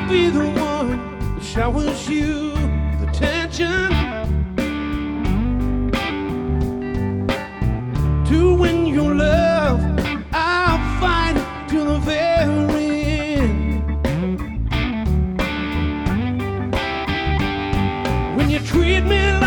be the one that showers you with attention, to win your love. I'll fight till the very end. When you treat me like